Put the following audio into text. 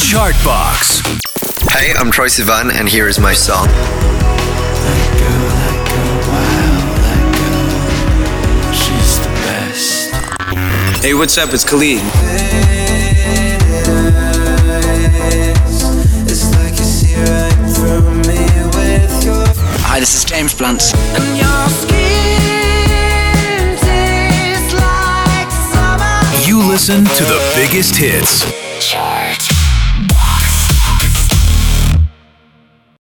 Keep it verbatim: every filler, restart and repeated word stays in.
Chartbox. Hey, I'm Troye Sivan, and here is my song. That girl, that girl, wow, that girl, she's the best. Hey, what's up? It's Khalid. It's like you see right through me with your... Hi, this is James Blunt. And your skin tastes like summer. You listen to the biggest hits. Chart.